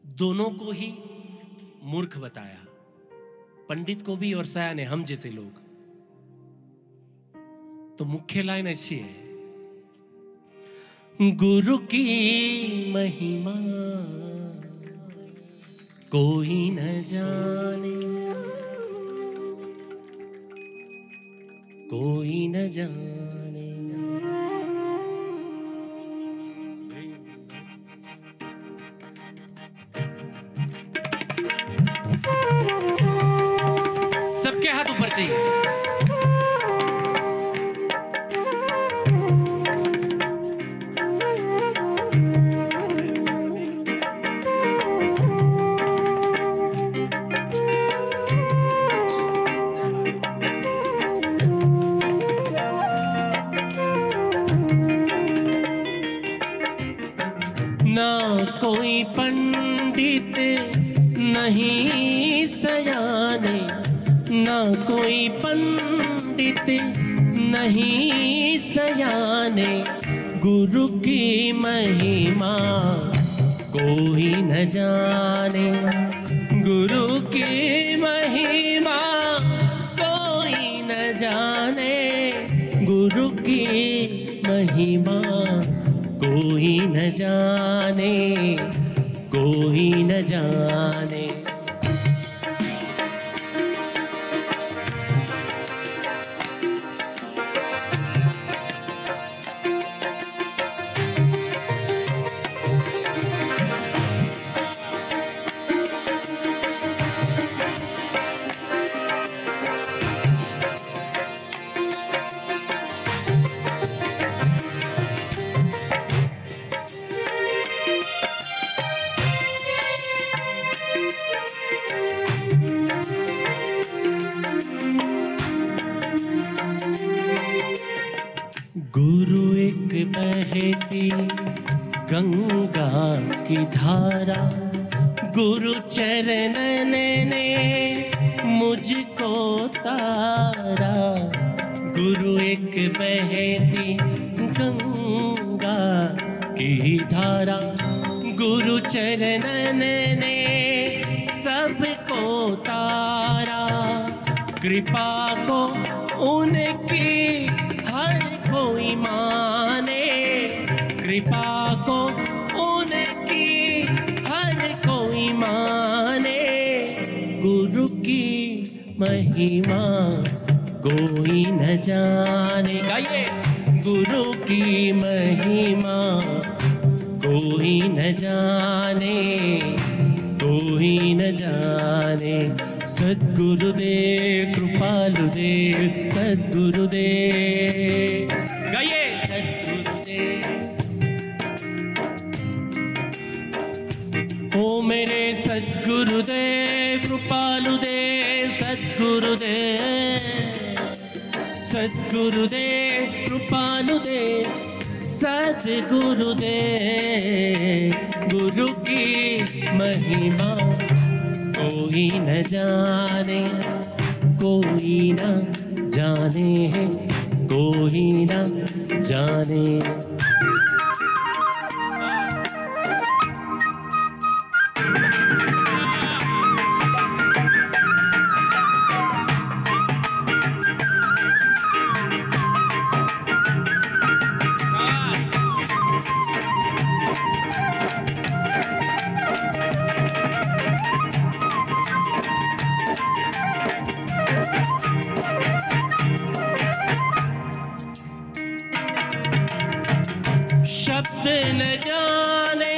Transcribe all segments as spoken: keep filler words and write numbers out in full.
दोनों को ही मूर्ख बताया, पंडित को भी और सयाने हम जैसे लोग। तो मुख्य लाइन अच्छी है, गुरु की महिमा कोई न जाने, कोई न जाने। सबके हाथ ऊपर चाहिए। ना कोई पंडित नहीं सयाने, ना कोई पंडित नहीं सयाने, गुरु की महिमा कोई न जाने, गुरु की महिमा कोई न जाने, गुरु की महिमा कोई न जाने, कोई न जाने। गुरु एक बहती गंगा की धारा, गुरु चरणन ने मुझको तारा, गुरु एक बहती गंगा की धारा, गुरु चरणन ने सबको तारा, कृपा को उनकी हर कोई माने, कृपा को उनकी हर कोई माने, गुरु की महिमा कोई न जाने। गाइए, गुरु की महिमा कोई न जाने, कोई न जाने। सद्गुरुदेव कृपालुदेव, सद्गुरुदेव, गाइए सद्गुरुदेव। ओ मेरे सद्गुरुदेव कृपालुदेव, सद्गुरुदेव, सद्गुरुदेव कृपालुदेव, सद्गुरुदेव। गुरु की महिमा कोई न जाने, कोई न जाने, कोई न जाने। शब्द न जाने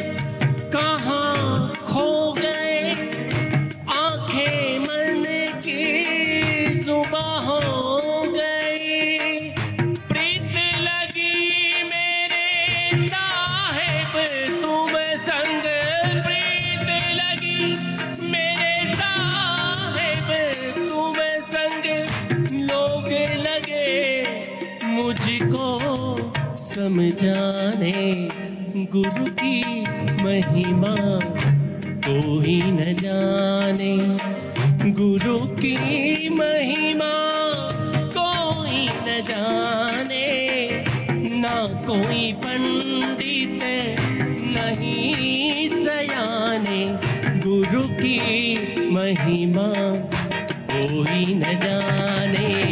कहाँ खो गए, आंखें मन की सुबह हो गई, प्रीत लगी मेरे साहिब तुम संग, प्रीत लगी मेरे साहिब तुम संग, लोग लगे मुझको समझाने, गुरु की महिमा कोई न जाने, गुरु की महिमा कोई न जाने, ना कोई पंडित नहीं सयाने, गुरु की महिमा कोई न जाने।